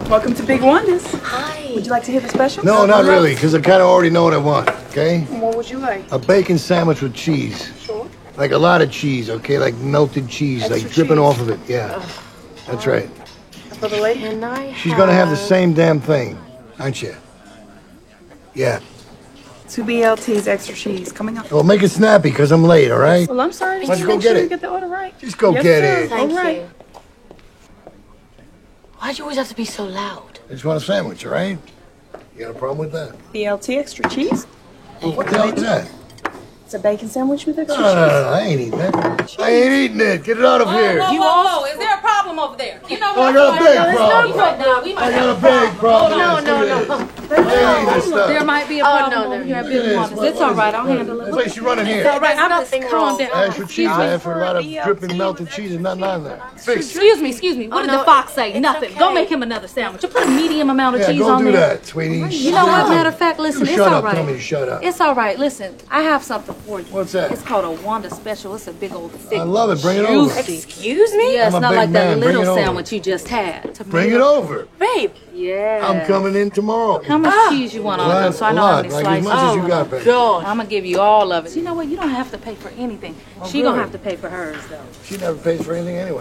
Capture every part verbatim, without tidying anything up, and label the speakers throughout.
Speaker 1: Welcome to Big Wonders.
Speaker 2: Hi.
Speaker 1: Would you like to hear the special?
Speaker 3: No, not really, because I kind of already know what I want, okay?
Speaker 1: What would you like?
Speaker 3: A bacon sandwich with cheese.
Speaker 1: Sure.
Speaker 3: Like a lot of cheese, okay? Like melted cheese,
Speaker 1: Extra
Speaker 3: like dripping
Speaker 1: cheese.
Speaker 3: off of it, yeah.
Speaker 1: Ugh.
Speaker 3: That's right.
Speaker 1: For the lady?
Speaker 2: And I
Speaker 3: She's gonna have the same damn thing, aren't you? Yeah.
Speaker 1: Two B L Ts, extra cheese, coming up.
Speaker 3: Well, make it snappy, because I'm late, all right?
Speaker 1: Well, I'm sorry.
Speaker 3: Let's
Speaker 1: Just
Speaker 3: go
Speaker 1: make
Speaker 3: get
Speaker 1: sure
Speaker 3: it.
Speaker 1: You get the order right.
Speaker 3: Just go
Speaker 1: Yes,
Speaker 3: get
Speaker 1: sir.
Speaker 3: it.
Speaker 2: Thank
Speaker 1: All right.
Speaker 2: you. Why'd you always have to be so loud?
Speaker 3: I just want a sandwich, all right? You got a problem with that?
Speaker 1: B L T, extra cheese.
Speaker 3: Well, what the hell is that?
Speaker 1: It's a bacon sandwich with
Speaker 3: No,
Speaker 1: extra
Speaker 3: no, no,
Speaker 1: cheese.
Speaker 3: no, I ain't eating that. I ain't eating it. Get it out of here.
Speaker 4: Whoa, whoa, whoa, is there a problem over there? You know
Speaker 3: Oh, I
Speaker 4: what?
Speaker 3: got a big
Speaker 4: No,
Speaker 3: problem.
Speaker 4: no, we might
Speaker 3: I
Speaker 4: have
Speaker 3: got a big problem.
Speaker 2: No, no, no.
Speaker 3: I ain't eating this stuff.
Speaker 4: There might be a
Speaker 2: Oh,
Speaker 4: problem
Speaker 2: no, no,
Speaker 4: over here at
Speaker 3: Look at
Speaker 4: Big
Speaker 3: this.
Speaker 4: Wonders.
Speaker 3: What-
Speaker 4: It's
Speaker 3: what
Speaker 4: all
Speaker 3: is
Speaker 4: right.
Speaker 3: it?
Speaker 4: I'll handle
Speaker 3: It's
Speaker 4: it.
Speaker 3: like she's running here.
Speaker 4: All right, I'm
Speaker 2: nothing
Speaker 4: calm
Speaker 2: wrong.
Speaker 4: down.
Speaker 3: Extra cheese, I have for a lot of dripping melted cheese and nothing on there. Fix it.
Speaker 4: Excuse me, excuse me. What
Speaker 2: Oh,
Speaker 4: did
Speaker 2: no,
Speaker 4: the fox say?
Speaker 2: it's
Speaker 4: Nothing.
Speaker 2: okay.
Speaker 4: Go make him another sandwich. You put a medium amount of
Speaker 3: Yeah,
Speaker 4: cheese
Speaker 3: go
Speaker 4: on
Speaker 3: do
Speaker 4: there.
Speaker 3: that, sweetie.
Speaker 4: You know what? Matter of fact, listen,
Speaker 3: You
Speaker 4: it's
Speaker 3: shut
Speaker 4: all
Speaker 3: up.
Speaker 4: right.
Speaker 3: Tell me to shut up.
Speaker 4: It's all right. Listen, I have something for you.
Speaker 3: What's that?
Speaker 4: It's called a Wanda special. It's a big old thick.
Speaker 3: I love it. Bring it over.
Speaker 4: juicy.
Speaker 2: Excuse me?
Speaker 4: Yeah, it's
Speaker 3: I'm a
Speaker 4: not
Speaker 3: big
Speaker 4: like that
Speaker 3: man. Bring
Speaker 4: little
Speaker 3: it over.
Speaker 4: sandwich you just had.
Speaker 3: Bring it over.
Speaker 2: Babe.
Speaker 4: Yeah.
Speaker 3: I'm coming in tomorrow.
Speaker 4: How much cheese you want on
Speaker 3: Lot,
Speaker 4: them so I
Speaker 3: a
Speaker 4: know how
Speaker 3: lot,
Speaker 4: many
Speaker 3: like as
Speaker 4: slices?
Speaker 3: much as you got, baby.
Speaker 2: God.
Speaker 4: I'm gonna give you all of it. You know what? You don't have to pay for anything. She
Speaker 3: good.
Speaker 4: gonna have to pay for hers though.
Speaker 3: She never pays for anything anyway.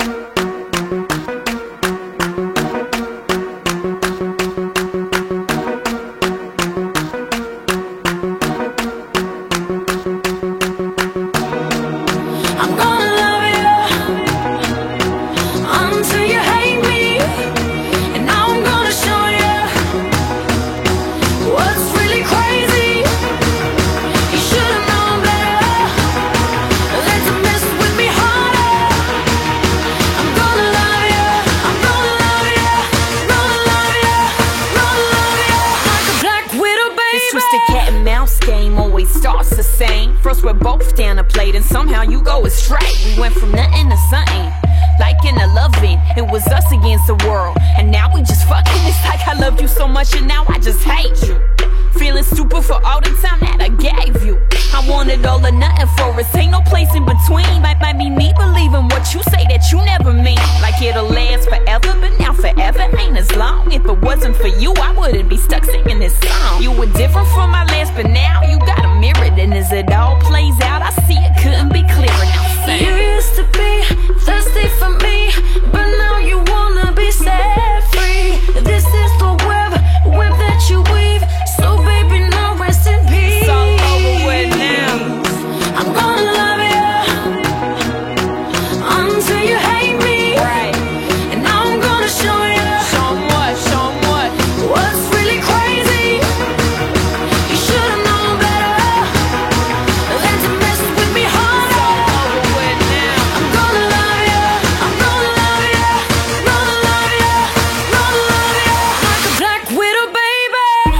Speaker 5: I'm gonna love you until you hate me, and now I'm gonna show you what's really crazy. You should have known better than to mess with me harder. I'm gonna love you, I'm gonna love you, gonna love you, gonna love you like a black widow, baby.
Speaker 6: This twisted cat and mouse game always starts the same. First we're both down a plate and somehow you go astray. We went from nothing to something, like in a loving. It was us against the world, and now we just fucking. It's like I loved you so much and now I just hate you. Feeling stupid for all the time that I gave you. I wanted all or nothing for us, ain't no place in between. Might, might be me believing what you say that you never mean. Like it'll last forever, but now forever ain't as long. If it wasn't for you, I wouldn't be stuck singing this song. You were different from my last, but now you got a mirror. And as it all plays out, I see it couldn't be clearer. Now sing.
Speaker 5: You used to be thirsty for me, but now you wanna be set free. This is the web, web that you weave. So baby, now rest in peace.
Speaker 6: It's all over with now.
Speaker 5: I'm gonna love you until you hate me,
Speaker 6: Right.
Speaker 5: and now I'm gonna show you
Speaker 6: Show 'em what, show 'em what.
Speaker 5: what's really crazy. You should have known better than to mess with me
Speaker 6: It's
Speaker 5: harder.
Speaker 6: all over with now.
Speaker 5: I'm gonna love you, I'm gonna love you, gonna love you, gonna love you like a black widow, baby.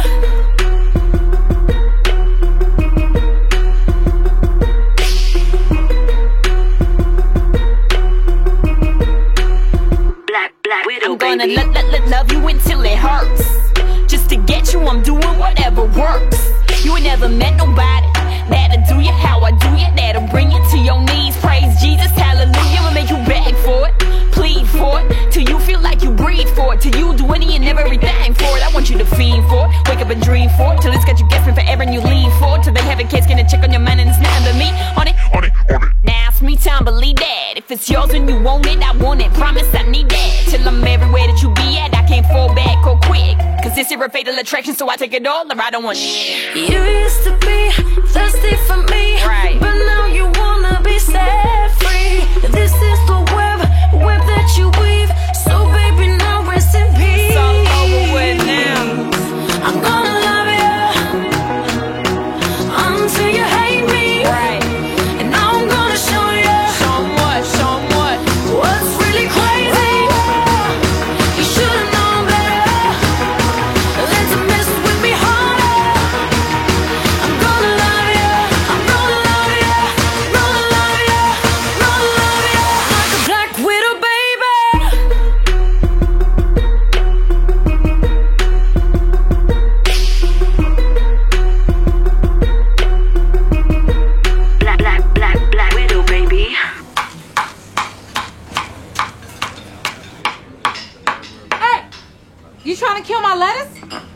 Speaker 6: Black, black widow, I'm gonna let, let, let love you until it hurts. Just to get you, I'm doing whatever works. You ain't never met nobody that'll do you how I do you, that'll bring you to your knees. Praise Jesus, hallelujah, I'll make you beg for it, plead for it, till you feel like you breathe for it, till you do any and everything for it. I want you to fiend for it, wake up and dream for it, till it's got you guessing forever and you lean for it, till they have a case, gonna check on your mind and it's nothing but me on it, on it, on it. Now it's me time, believe that. If it's yours and you want it, I want it. Promise I need that. Till I'm everywhere that you be at, I can't fall back or quick. Cause this is a fatal attraction, so I take it all or I don't want shit.
Speaker 5: You used to be thirsty for me,
Speaker 6: Right.
Speaker 5: but now you wanna be set free. This is the web, web that you weave. So baby, now rest in peace.
Speaker 6: It's all over with now.
Speaker 5: I'm gonna love you until you hate me,
Speaker 6: Right.
Speaker 5: and now I'm gonna show you
Speaker 6: Show 'em what, show 'em what.
Speaker 5: what's really crazy. You should have known better than to mess with me harder. I'm gonna love you, I'm gonna love you, gonna love you, gonna love you like a
Speaker 4: You trying to kill my lettuce?